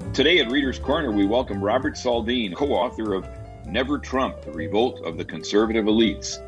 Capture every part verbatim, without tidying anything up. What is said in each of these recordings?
Today at Reader's Corner, we welcome Robert Saldin, co-author of Never Trump, The Revolt of the Conservative Elites.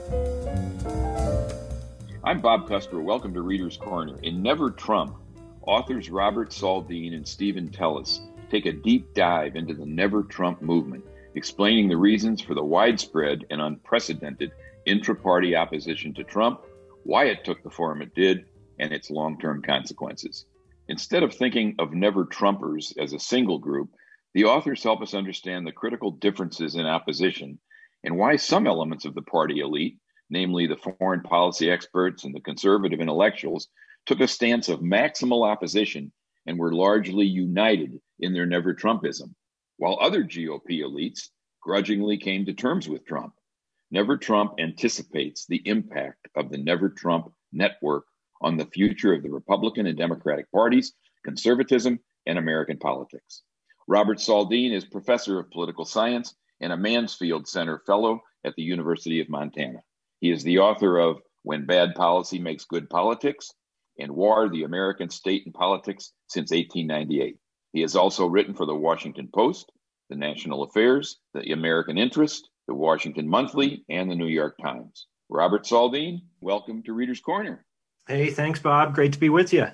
I'm Bob Cusper. Welcome to Reader's Corner. In Never Trump, authors Robert Saldin and Stephen Tellis take a deep dive into the Never Trump movement, explaining the reasons for the widespread and unprecedented intra-party opposition to Trump, why it took the form it did, and its long-term consequences. Instead of thinking of Never Trumpers as a single group, the authors help us understand the critical differences in opposition and why some elements of the party elite, namely the foreign policy experts and the conservative intellectuals, took a stance of maximal opposition and were largely united in their Never Trumpism, while other G O P elites grudgingly came to terms with Trump. Never Trump anticipates the impact of the Never Trump network on the future of the Republican and Democratic parties, conservatism, and American politics. Robert Saldin is professor of political science and a Mansfield Center fellow at the University of Montana. He is the author of When Bad Policy Makes Good Politics and War, the American State and Politics since eighteen ninety-eight. He has also written for the Washington Post, the National Affairs, the American Interest, the Washington Monthly, and the New York Times. Robert Saldin, welcome to Reader's Corner. Hey, thanks, Bob. Great to be with you.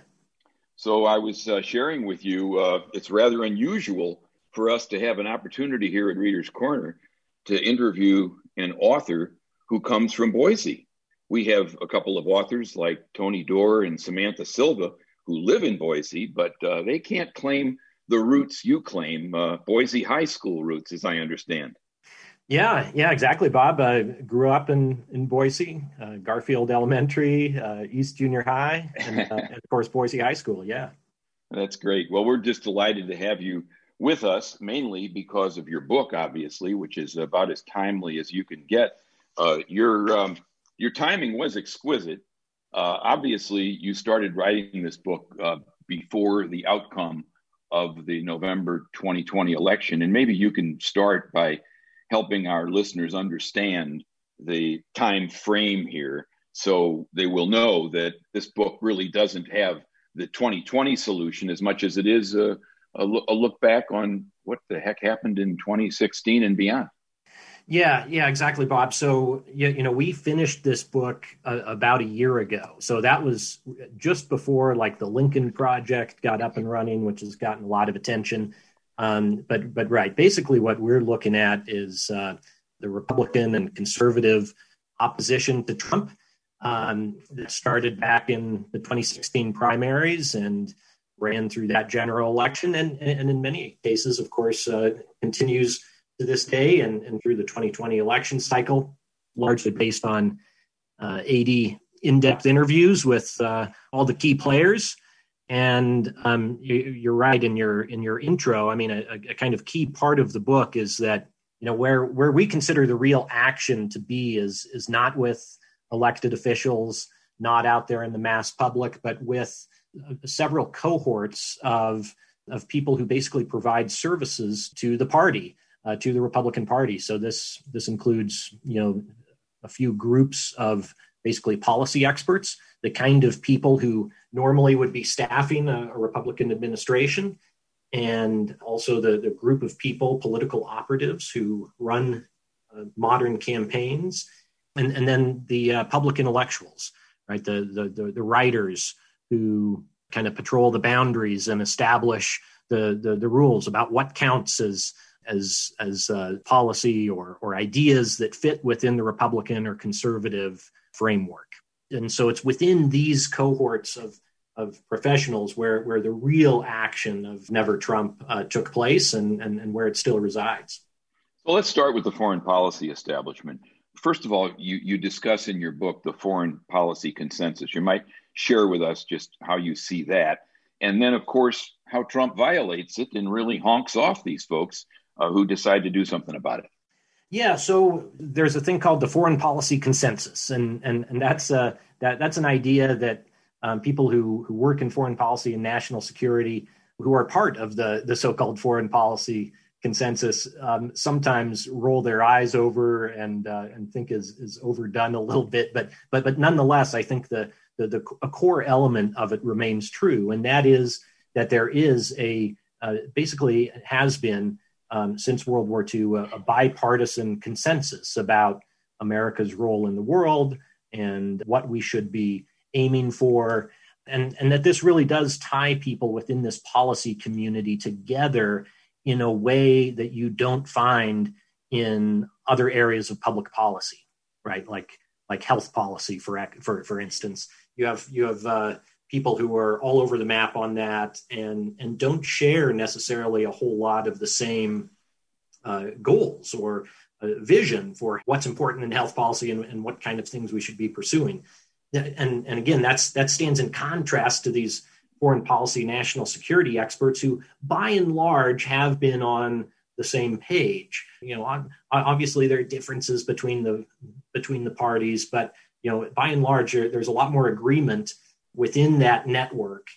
So I was uh, sharing with you, uh, it's rather unusual for us to have an opportunity here at Reader's Corner to interview an author who comes from Boise. We have a couple of authors like Tony Doerr and Samantha Silva who live in Boise, but uh, they can't claim the roots you claim, uh, Boise High School roots, as I understand. Yeah, yeah, exactly, Bob. I grew up in, in Boise, uh, Garfield Elementary, uh, East Junior High, and, uh, and of course, Boise High School, yeah. That's great. Well, we're just delighted to have you with us, mainly because of your book, obviously, which is about as timely as you can get. Uh, your, um, your timing was exquisite. Uh, obviously, you started writing this book uh, before the outcome of the November twenty twenty election, and maybe you can start by helping our listeners understand the time frame here so they will know that this book really doesn't have the twenty twenty solution as much as it is a, a, a look back on what the heck happened in twenty sixteen and beyond. Yeah, yeah, exactly, Bob. So, you, you know, we finished this book uh, about a year ago. So that was just before like the Lincoln Project got up and running, which has gotten a lot of attention. Um, but but right, basically what we're looking at is uh, the Republican and conservative opposition to Trump um, that started back in the twenty sixteen primaries and ran through that general election. And, and in many cases, of course, uh, continues to this day and, and through the twenty twenty election cycle, largely based on uh, eighty in-depth interviews with uh, all the key players. And um, you, you're right in your in your intro. I mean, a, a kind of key part of the book is that, you know, where where we consider the real action to be is is not with elected officials, not out there in the mass public, but with uh, several cohorts of of people who basically provide services to the party, uh, to the Republican Party. So this this includes, you know, a few groups of basically policy experts, the kind of people who normally would be staffing a, a Republican administration, and also the, the group of people, political operatives who run uh, modern campaigns, and, and then the uh, public intellectuals, right? The, the, the, the writers who kind of patrol the boundaries and establish the, the, the rules about what counts as as as uh, policy or or ideas that fit within the Republican or conservative framework. And so it's within these cohorts of of professionals where, where the real action of Never Trump uh, took place and, and, and where it still resides. Well, let's start with the foreign policy establishment. First of all, you, you discuss in your book the foreign policy consensus. You might share with us just how you see that. And then, of course, how Trump violates it and really honks off these folks uh, who decide to do something about it. Yeah, so there's a thing called the foreign policy consensus, and and and that's uh that that's an idea that um, people who who work in foreign policy and national security, who are part of the the so-called foreign policy consensus, um, sometimes roll their eyes over and uh, and think is is overdone a little bit, but but but nonetheless, I think the the, the a core element of it remains true, and that is that there is a uh, basically has been um, since World War Two a, a bipartisan consensus about America's role in the world and what we should be aiming for. And, and that this really does tie people within this policy community together in a way that you don't find in other areas of public policy, right? Like like health policy, for for for instance. You have you have uh, people who are all over the map on that and and don't share necessarily a whole lot of the same uh, goals or uh, vision for what's important in health policy and, and what kind of things we should be pursuing. And, and again, that's that stands in contrast to these foreign policy, national security experts who, by and large, have been on the same page. You know, obviously there are differences between the between the parties, but you know, by and large, there's a lot more agreement within that network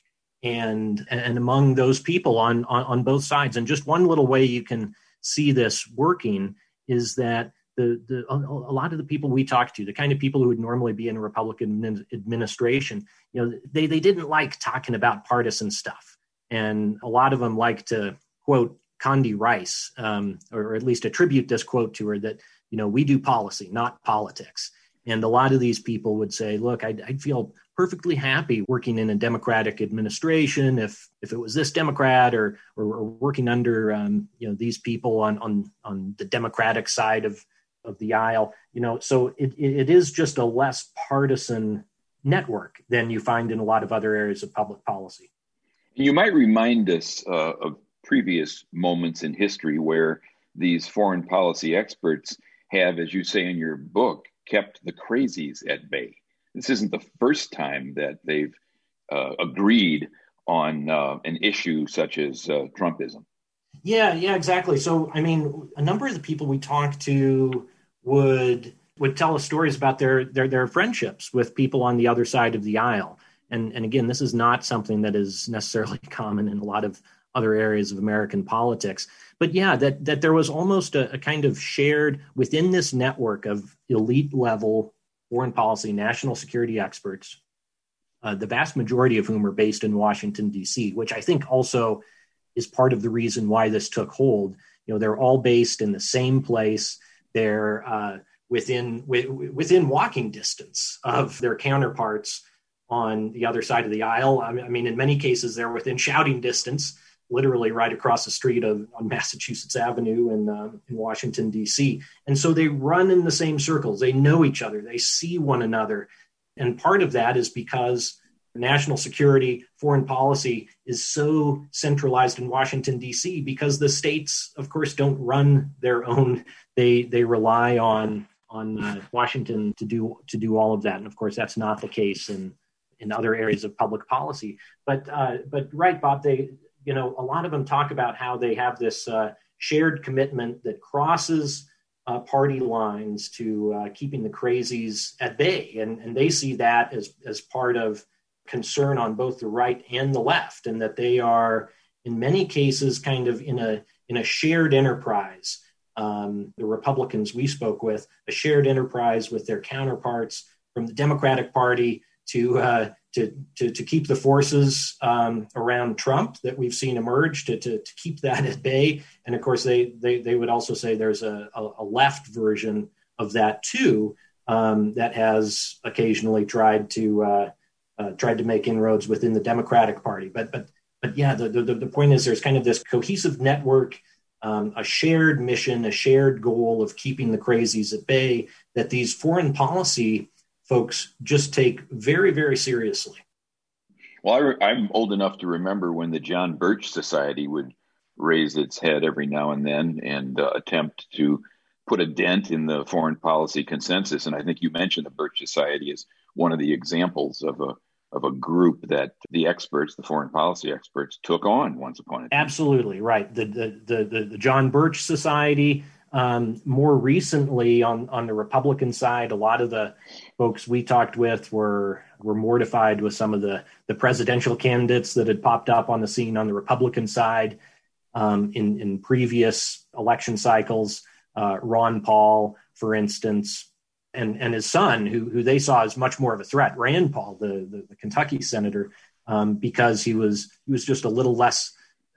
and and among those people on on, on both sides. And just one little way you can see this working is that The, the, a lot of the people we talked to, the kind of people who would normally be in a Republican administration, you know, they, they didn't like talking about partisan stuff. And a lot of them like to quote Condi Rice, um, or at least attribute this quote to her that, you know, we do policy, not politics. And a lot of these people would say, look, I'd, I'd feel perfectly happy working in a Democratic administration if if it was this Democrat or or, or working under, um, you know, these people on, on, on the Democratic side of of the aisle, you know, so it, it is just a less partisan network than you find in a lot of other areas of public policy. You might remind us uh, of previous moments in history where these foreign policy experts have, as you say in your book, kept the crazies at bay. This isn't the first time that they've uh, agreed on uh, an issue such as uh, Trumpism. Yeah, yeah, exactly. So, I mean, a number of the people we talked to would would tell us stories about their their their friendships with people on the other side of the aisle. And and again, this is not something that is necessarily common in a lot of other areas of American politics. But yeah, that that there was almost a, a kind of shared within this network of elite level foreign policy, national security experts, uh, the vast majority of whom are based in Washington, D C, which I think also is part of the reason why this took hold. You know, they're all based in the same place. They're uh, within w- within walking distance of their counterparts on the other side of the aisle. I mean, in many cases, they're within shouting distance, literally right across the street of on Massachusetts Avenue in uh, in Washington, D C. And so they run in the same circles. They know each other. They see one another. And part of that is because national security, foreign policy is so centralized in Washington, D C, because the states, of course, don't run their own. They they rely on on uh, Washington to do to do all of that. And of course, that's not the case in in other areas of public policy. But uh, but right, Bob, they you know a lot of them talk about how they have this uh, shared commitment that crosses uh, party lines to uh, keeping the crazies at bay, and and they see that as as part of concern on both the right and the left, and that they are in many cases kind of in a in a shared enterprise. Um, the Republicans we spoke with, a shared enterprise with their counterparts from the Democratic Party to uh, to, to to keep the forces um, around Trump that we've seen emerge to, to to keep that at bay. And of course, they they they would also say there's a, a, a left version of that too um, that has occasionally tried to uh, Uh, tried to make inroads within the Democratic Party. But but but yeah, the, the, the point is there's kind of this cohesive network, um, a shared mission, a shared goal of keeping the crazies at bay that these foreign policy folks just take very, very seriously. Well, I re- I'm old enough to remember when the John Birch Society would raise its head every now and then and uh, attempt to put a dent in the foreign policy consensus. And I think you mentioned the Birch Society as one of the examples of a of a group that the experts, the foreign policy experts, took on once upon a time. Absolutely right. The the the, the, the John Birch Society. Um, more recently, on, on the Republican side, a lot of the folks we talked with were were mortified with some of the the presidential candidates that had popped up on the scene on the Republican side um, in in previous election cycles. Uh, Ron Paul, for instance. And, and his son, who who they saw as much more of a threat, Rand Paul, the, the, the Kentucky senator, um, because he was he was just a little less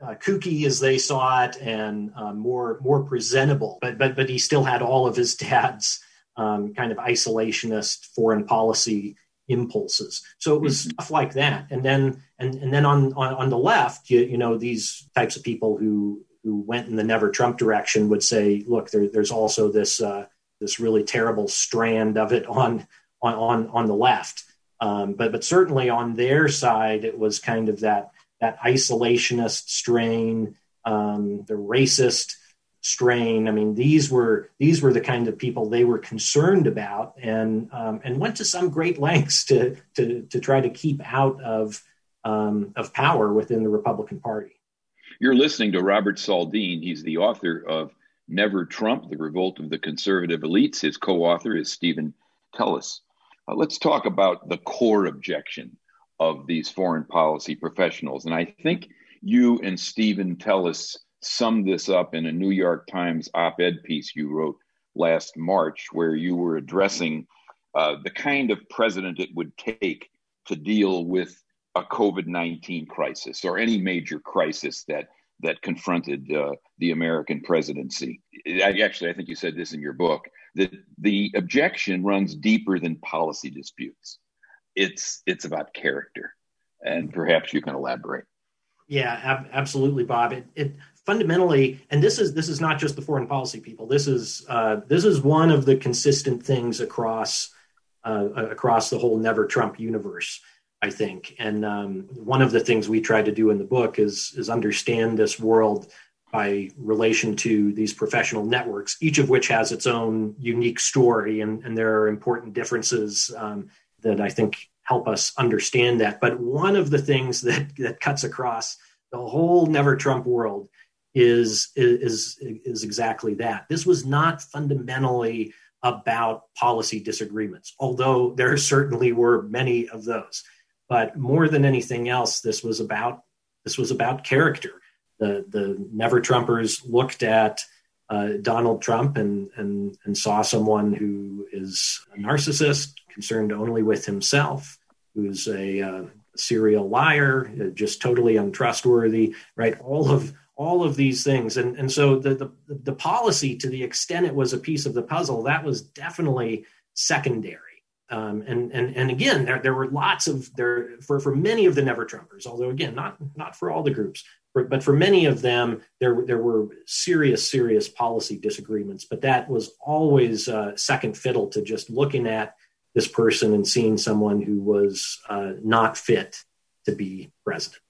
uh, kooky as they saw it and uh, more more presentable. But but but he still had all of his dad's um, kind of isolationist foreign policy impulses. So it was mm-hmm. stuff like that. And then and and then on on, on the left, you, you know, these types of people who who went in the Never Trump direction would say, look, there, there's also this uh, this really terrible strand of it on on on, on the left. Um, but but certainly on their side, it was kind of that that isolationist strain, um, the racist strain. I mean, these were these were the kind of people they were concerned about, and um, and went to some great lengths to to to try to keep out of um, of power within the Republican Party. You're listening to Robert Saldin. He's the author of Never Trump: The Revolt of the Conservative Elites. His co-author is Stephen Tellis. Uh, let's talk about the core objection of these foreign policy professionals. And I think you and Stephen Tellis summed this up in a New York Times op-ed piece you wrote last March, where you were addressing uh, the kind of president it would take to deal with a COVID nineteen crisis or any major crisis that that confronted uh, the American presidency. I, actually, I think you said this in your book, that the objection runs deeper than policy disputes. It's it's about character, and perhaps you can elaborate. Yeah, ab- absolutely, Bob. It, it fundamentally, and this is this is not just the foreign policy people. This is uh, this is one of the consistent things across uh, across the whole Never Trump universe, I think. And um, one of the things we try to do in the book is is understand this world by relation to these professional networks, each of which has its own unique story, and, and there are important differences um, that I think help us understand that. But one of the things that, that cuts across the whole Never Trump world is, is, is exactly that. This was not fundamentally about policy disagreements, although there certainly were many of those. But more than anything else, this was about this was about character. The the Never Trumpers looked at uh, Donald Trump and, and and saw someone who is a narcissist, concerned only with himself, who's a uh, serial liar, just totally untrustworthy, right? All of all of these things, and and so the the the policy, to the extent it was a piece of the puzzle, that was definitely secondary. Um, and and and again, there there were lots of there for for many of the Never Trumpers, although again, not not for all the groups, for, but for many of them, there there were serious serious policy disagreements. But that was always uh, second fiddle to just looking at this person and seeing someone who was uh, not fit to be president.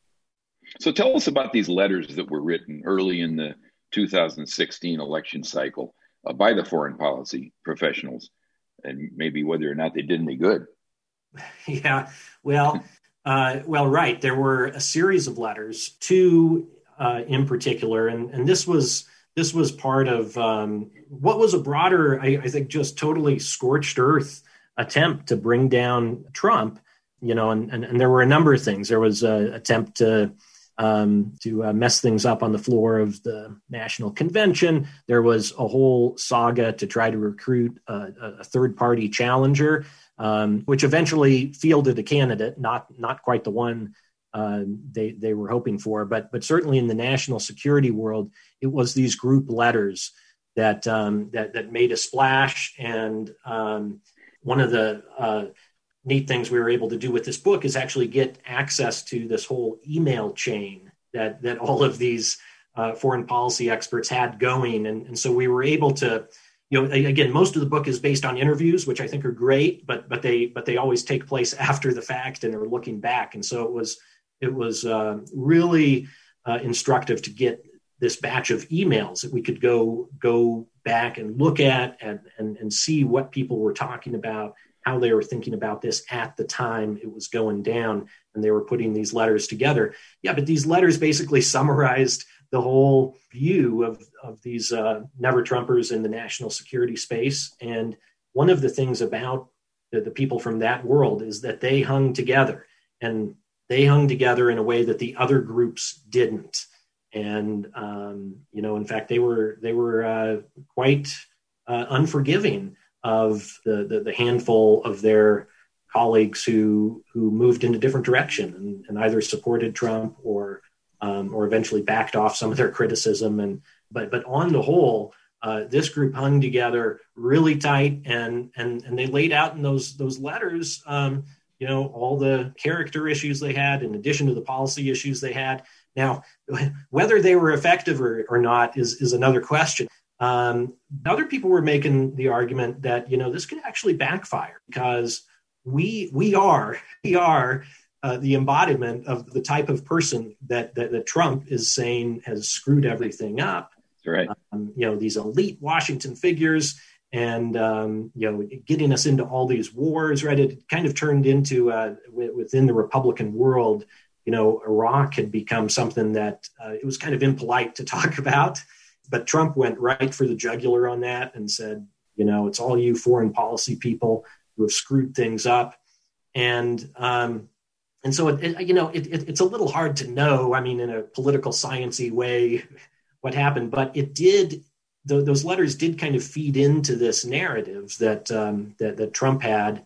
So tell us about these letters that were written early in the two thousand sixteen election cycle uh, by the foreign policy professionals, and maybe whether or not they did any good. Yeah, well, uh, well, right. There were a series of letters, two uh, in particular, and, and this was this was part of um, what was a broader, I, I think, just totally scorched earth attempt to bring down Trump. You know, and and, and there were a number of things. There was an attempt to um, to uh, mess things up on the floor of the National Convention. There was a whole saga to try to recruit a, a third-party challenger, um, which eventually fielded a candidate, not not quite the one uh, they they were hoping for, but but certainly in the national security world, it was these group letters that um, that that made a splash. And um, one of the uh, neat things we were able to do with this book is actually get access to this whole email chain that that all of these uh, foreign policy experts had going. And, and so we were able to, you know, again, most of the book is based on interviews, which I think are great, but but they but they always take place after the fact and are looking back. And so it was it was uh, really uh, instructive to get this batch of emails that we could go go back and look at and and, and see what people were talking about, how they were thinking about this at the time it was going down, and they were putting these letters together. Yeah, but these letters basically summarized the whole view of, of these uh, Never Trumpers in the national security space. And one of the things about the, the people from that world is that they hung together, and they hung together in a way that the other groups didn't. And, um, you know, in fact, they were they were uh, quite uh, unforgiving of the, the, the handful of their colleagues who who moved in a different direction and, and either supported Trump or um, um, or eventually backed off some of their criticism. And but but on the whole, uh, this group hung together really tight, and and and they laid out in those those letters, um, you know, all the character issues they had, in addition to the policy issues they had. Now, whether they were effective or, or not is is another question. Um, other people were making the argument that, you know, this could actually backfire because we we are we are. Uh, the embodiment of the type of person that, that that Trump is saying has screwed everything up. That's right. Um, you know, these elite Washington figures, and um, you know, getting us into all these wars. Right, it kind of turned into uh, w- within the Republican world. You know, Iraq had become something that uh, it was kind of impolite to talk about, but Trump went right for the jugular on that and said, you know, it's all you foreign policy people who have screwed things up, and um, And so, it, it, you know, it, it, it's a little hard to know, I mean, in a political science-y way, what happened. But it did, th- those letters did kind of feed into this narrative that um, that, that Trump had,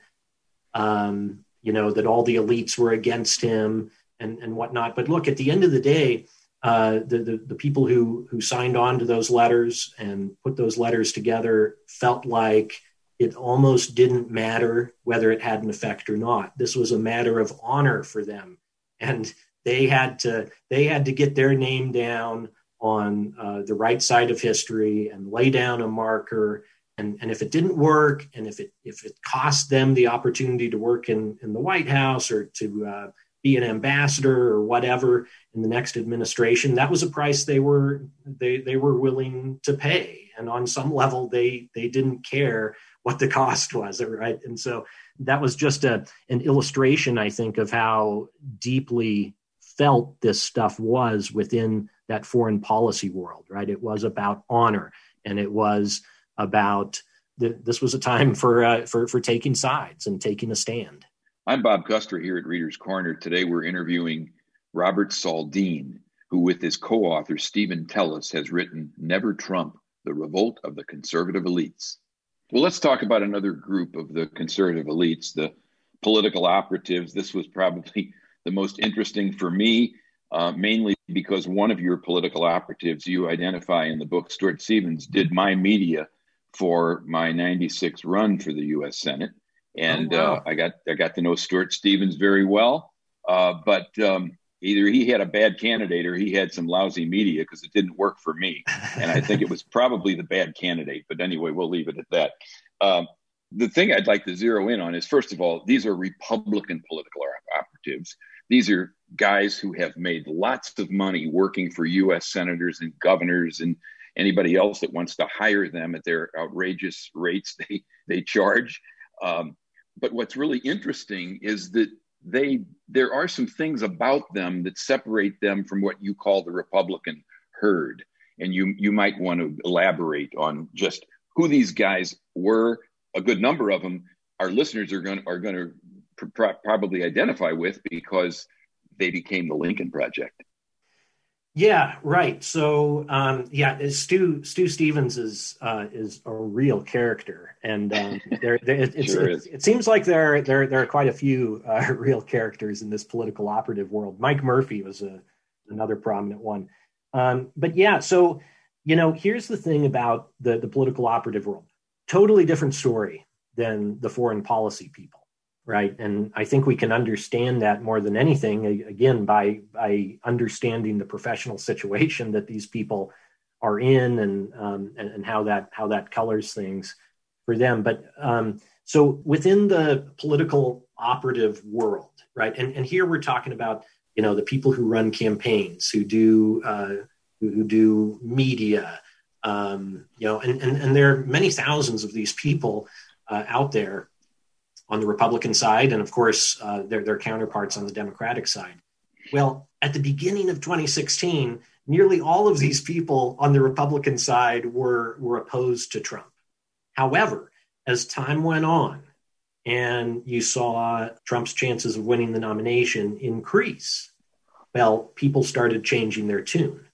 um, you know, that all the elites were against him and, and whatnot. But look, at the end of the day, uh, the, the, the people who, who signed on to those letters and put those letters together felt like it almost didn't matter whether it had an effect or not. This was a matter of honor for them. And they had to they had to get their name down on uh, the right side of history and lay down a marker. And, and if it didn't work, and if it if it cost them the opportunity to work in, in the White House or to uh, be an ambassador or whatever in the next administration, that was a price they were they they were willing to pay. And on some level, they they didn't care what the cost was, right? And so that was just a an illustration, I think, of how deeply felt this stuff was within that foreign policy world, right? It was about honor, and it was about the, this was a time for uh, for for taking sides and taking a stand. I'm Bob Custer here at Reader's Corner. Today we're interviewing Robert Saldin, who with his co-author Stephen Tellis has written Never Trump, The Revolt of the Conservative Elites. Well, let's talk about another group of the conservative elites, the political operatives. This was probably the most interesting for me, uh, mainly because one of your political operatives you identify in the book, Stuart Stevens, did my media for my ninety-six run for the U S Senate. And oh, wow. uh, I got I got to know Stuart Stevens very well. Uh, but um, either he had a bad candidate or he had some lousy media because it didn't work for me. And I think it was probably the bad candidate. But anyway, we'll leave it at that. Um, the thing I'd like to zero in on is, first of all, these are Republican political operatives. These are guys who have made lots of money working for U S senators and governors and anybody else that wants to hire them at their outrageous rates they, they charge. Um, but what's really interesting is that they there are some things about them that separate them from what you call the Republican herd. And you you might want to elaborate on just who these guys were. A good number of them our listeners are going are going to pr- probably identify with because they became the Lincoln Project. Yeah, right. So, um, yeah, Stu Stu Stevens is uh, is a real character, and um, there, there it, it's, sure it, it seems like there there there are quite a few uh, real characters in this political operative world. Mike Murphy was a, another prominent one, um, but yeah. So, you know, here's the thing about the the political operative world: totally different story than the foreign policy people. Right. And I think we can understand that more than anything, again, by by understanding the professional situation that these people are in and um, and, and how that how that colors things for them. But um, so within the political operative world, right. And, and here we're talking about, you know, the people who run campaigns, who do uh, who, who do media, um, you know, and, and, and there are many thousands of these people uh, out there on the Republican side, and of course, uh, their, their counterparts on the Democratic side. Well, at the beginning of twenty sixteen, nearly all of these people on the Republican side were, were opposed to Trump. However, as time went on and you saw Trump's chances of winning the nomination increase, well, people started changing their tune.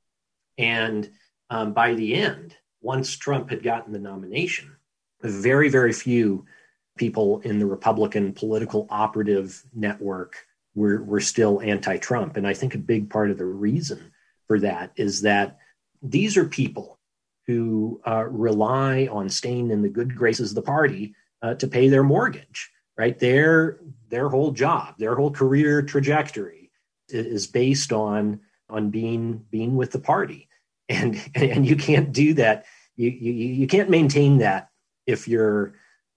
And um, by the end, once Trump had gotten the nomination, very, very few people in the Republican political operative network we're we're still anti-Trump. And I think a big part of the reason for that is that these are people who uh, rely on staying in the good graces of the party uh, to pay their mortgage, right? Their their whole job, their whole career trajectory is based on on being being with the party, and and you can't do that. You you, you can't maintain that if you're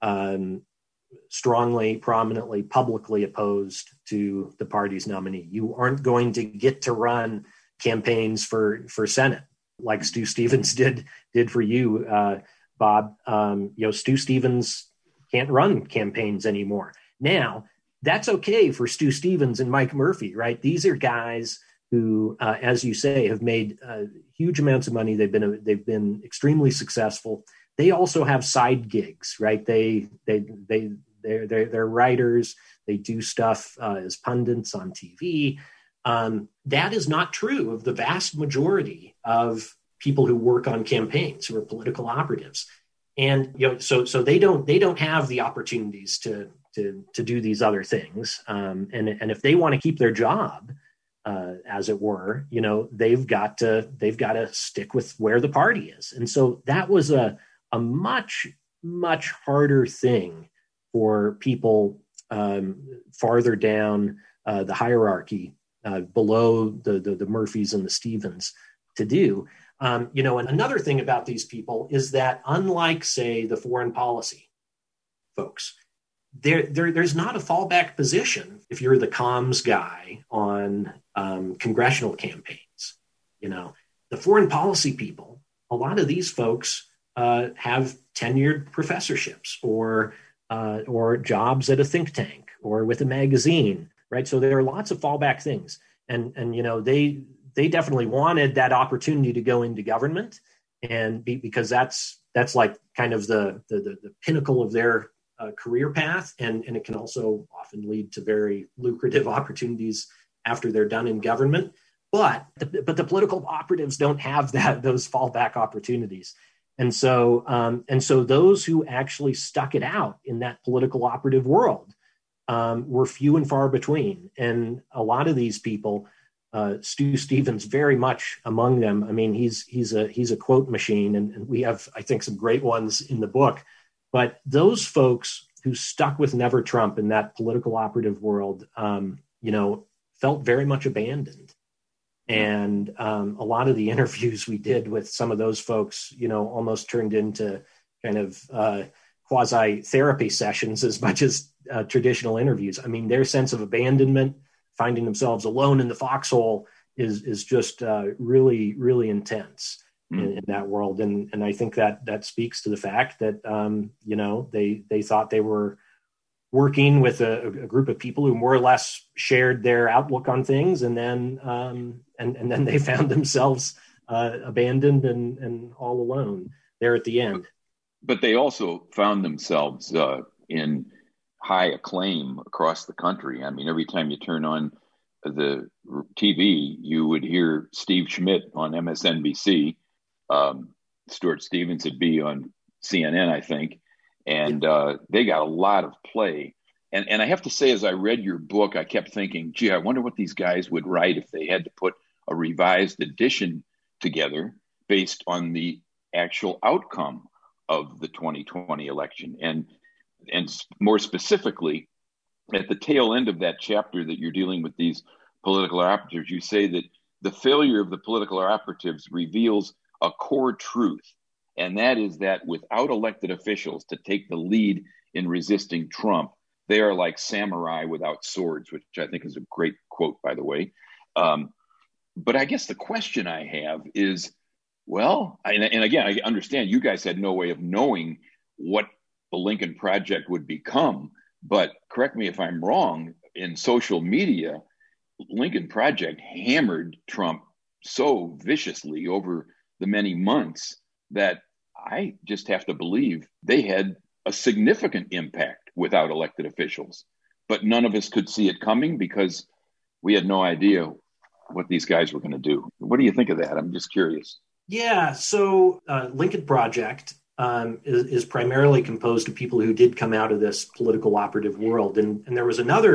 um, strongly, prominently, publicly opposed to the party's nominee. You aren't going to get to run campaigns for for Senate like Stu Stevens did did for you, uh, Bob. Um, you know, Stu Stevens can't run campaigns anymore. Now, that's okay for Stu Stevens and Mike Murphy, right? These are guys who, uh, as you say, have made uh, huge amounts of money. They've been they've been extremely successful. They also have side gigs, right? They they they they're they're, they're writers. They do stuff uh, as pundits on T V. Um, that is not true of the vast majority of people who work on campaigns, who are political operatives. And you know, so so they don't they don't have the opportunities to to to do these other things. Um, and and if they want to keep their job, uh, as it were, you know, they've got to they've got to stick with where the party is. And so that was a a much much harder thing for people um, farther down uh, the hierarchy, uh, below the, the the Murphys and the Stevens, to do. Um, you know, and another thing about these people is that, unlike, say, the foreign policy folks, there, there there's not a fallback position if you're the comms guy on um, congressional campaigns. You know, the foreign policy people, a lot of these folks uh, have tenured professorships or uh, or jobs at a think tank or with a magazine, right? So there are lots of fallback things, and and you know they. They definitely wanted that opportunity to go into government, and be, because that's that's like kind of the the, the, the pinnacle of their uh, career path, and, and it can also often lead to very lucrative opportunities after they're done in government. But the, but the political operatives don't have that those fallback opportunities, and so um, and so those who actually stuck it out in that political operative world um, were few and far between, and a lot of these people. Uh, Stu Stevens, very much among them. I mean, he's he's a he's a quote machine, and, and we have, I think, some great ones in the book. But those folks who stuck with Never Trump in that political operative world, um, you know, felt very much abandoned. And um, a lot of the interviews we did with some of those folks, you know, almost turned into kind of uh, quasi therapy sessions as much as uh, traditional interviews. I mean, their sense of abandonment, finding themselves alone in the foxhole, is is just uh, really, really intense mm. in, in that world. And and I think that that speaks to the fact that, um, you know, they they thought they were working with a, a group of people who more or less shared their outlook on things. And then um, and, and then they found themselves uh, abandoned and, and all alone there at the end. But they also found themselves uh, in high acclaim across the country. I mean, every time you turn on the T V, you would hear Steve Schmidt on M S N B C. Um, Stuart Stevens would be on C N N, I think. And uh, they got a lot of play. And and I have to say, as I read your book, I kept thinking, gee, I wonder what these guys would write if they had to put a revised edition together based on the actual outcome of the twenty twenty election. And And more specifically, at the tail end of that chapter that you're dealing with these political operatives, you say that the failure of the political operatives reveals a core truth, and that is that without elected officials to take the lead in resisting Trump, they are like samurai without swords, which I think is a great quote, by the way. Um, but I guess the question I have is, well, and, and again, I understand you guys had no way of knowing what the Lincoln Project would become. But correct me if I'm wrong, in social media, Lincoln Project hammered Trump so viciously over the many months that I just have to believe they had a significant impact without elected officials. But none of us could see it coming because we had no idea what these guys were going to do. What do you think of that? I'm just curious. Yeah, so uh, Lincoln Project Um, is, is primarily composed of people who did come out of this political operative world. And, and there was another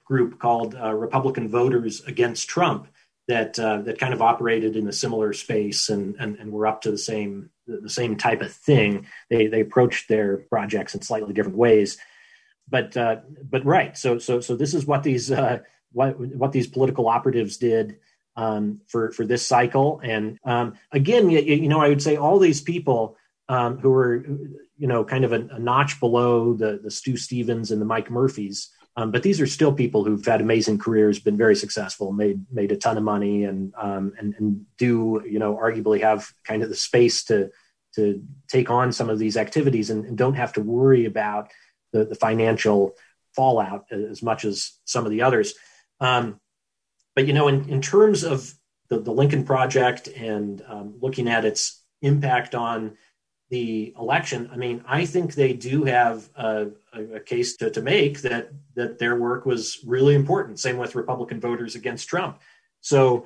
group called uh, Republican Voters Against Trump that uh, that kind of operated in a similar space and and, and were up to the same the same type of thing. They they approached their projects in slightly different ways, but uh, but right. So so so this is what these uh, what what these political operatives did um, for for this cycle. And um, again, you, you know, I would say all these people um, who were you know kind of a, a notch below the the Stu Stevens and the Mike Murphys. Um, but these are still people who've had amazing careers, been very successful, made made a ton of money, and um, and and do you know arguably have kind of the space to to take on some of these activities, and, and don't have to worry about the, the financial fallout as much as some of the others. Um, but you know, in, in terms of the, the Lincoln Project and um, looking at its impact on the election, I mean, I think they do have a, a case to, to make that that their work was really important. Same with Republican Voters Against Trump. So,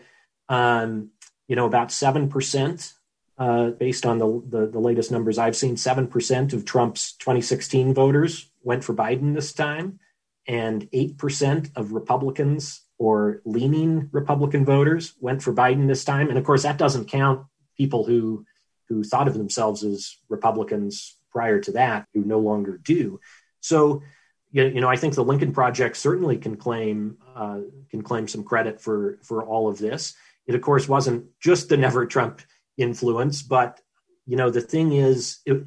um, you know, about seven percent, uh, based on the, the the latest numbers I've seen, seven percent of Trump's twenty sixteen voters went for Biden this time, and eight percent of Republicans or leaning Republican voters went for Biden this time. And of course, that doesn't count people who who thought of themselves as Republicans prior to that, who no longer do. So, you know, I think the Lincoln Project certainly can claim uh, can claim some credit for for all of this. It, of course, wasn't just the Never Trump influence, but, you know, the thing is, it,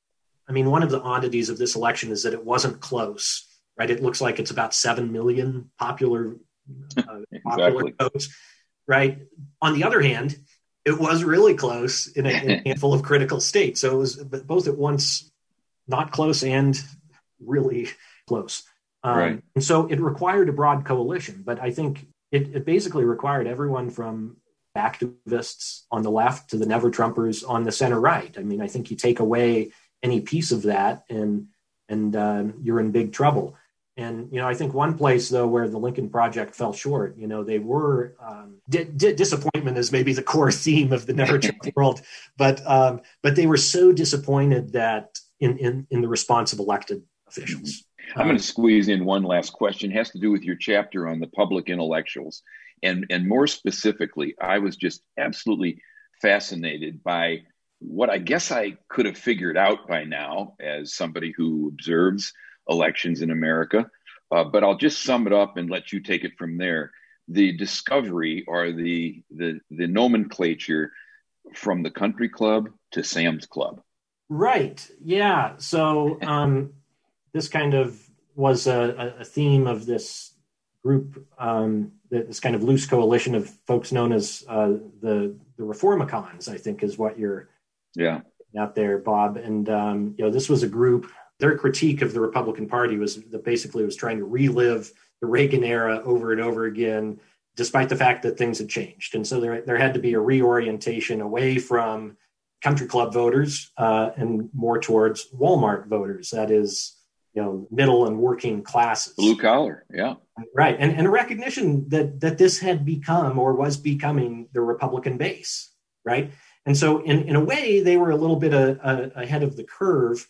I mean, one of the oddities of this election is that it wasn't close, right? It looks like it's about seven million popular, uh, exactly. popular votes, right? On the other hand, it was really close in a, in a handful of critical states. So it was both at once not close and really close. Um, right. And so it required a broad coalition, but I think it, it basically required everyone from activists on the left to the Never Trumpers on the center right. I mean, I think you take away any piece of that and, and uh, you're in big trouble. And, you know, I think one place, though, where the Lincoln Project fell short, you know, they were um, di- di- disappointment is maybe the core theme of the Never Trump world. But um, but they were so disappointed that in, in, in the response of elected officials. I'm um, going to squeeze in one last question. It has to do with your chapter on the public intellectuals. And, and more specifically, I was just absolutely fascinated by what I guess I could have figured out by now as somebody who observes elections in America, uh, but I'll just sum it up and let you take it from there. The discovery or the the the nomenclature from the country club to Sam's Club. Right. Yeah. So um, this kind of was a, a theme of this group, um, this kind of loose coalition of folks known as uh, the the Reformicons, I think is what you're yeah out there, Bob. And um, you know, this was a group. Their critique of the Republican Party was that basically was trying to relive the Reagan era over and over again, despite the fact that things had changed. And so there, there had to be a reorientation away from country club voters uh, and more towards Walmart voters. That is, you know, middle and working classes. Blue collar, yeah. Right. And, and a recognition that that this had become or was becoming the Republican base, right? And so in, in a way, they were a little bit a, a, ahead of the curve.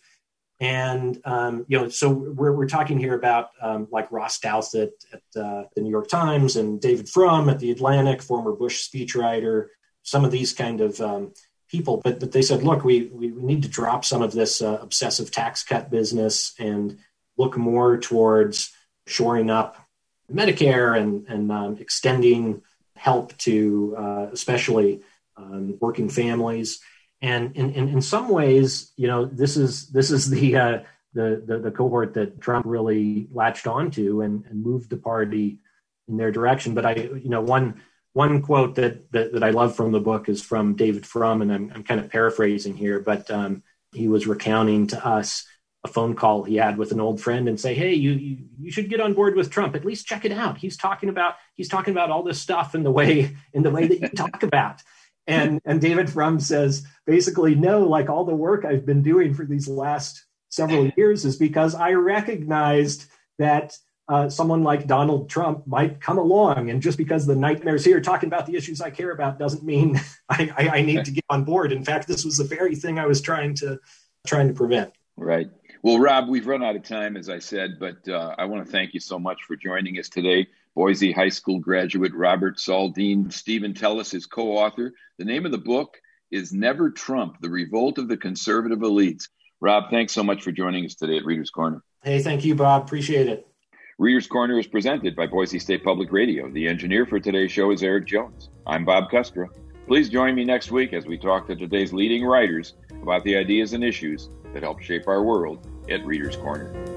And, um, you know, so we're, we're talking here about um, like Ross Douthat at uh, the New York Times and David Frum at the Atlantic, former Bush speechwriter, some of these kind of um, people. But but they said, look, we, we, we need to drop some of this uh, obsessive tax cut business and look more towards shoring up Medicare and, and um, extending help to uh, especially um, working families. And in, in, in some ways, you know, this is this is the, uh, the the the cohort that Trump really latched onto and, and moved the party in their direction. But I, you know, one one quote that that, that I love from the book is from David Frum, and I'm I'm kind of paraphrasing here, but um, he was recounting to us a phone call he had with an old friend and say, hey, you, you you should get on board with Trump. At least check it out. He's talking about he's talking about all this stuff in the way in the way that you talk about. And and David Frum says, basically, no, like all the work I've been doing for these last several years is because I recognized that uh, someone like Donald Trump might come along. And just because the nightmare's here talking about the issues I care about doesn't mean I, I, I need to get on board. In fact, this was the very thing I was trying to trying to prevent. Right. Well, Rob, we've run out of time, as I said, but uh, I want to thank you so much for joining us today. Boise High School graduate Robert Saldin, Stephen Tellis is co-author. The name of the book is Never Trump, The Revolt of the Conservative Elites. Rob, thanks so much for joining us today at Reader's Corner. Hey, thank you, Bob. Appreciate it. Reader's Corner is presented by Boise State Public Radio. The engineer for today's show is Eric Jones. I'm Bob Kustra. Please join me next week as we talk to today's leading writers about the ideas and issues that help shape our world at Reader's Corner.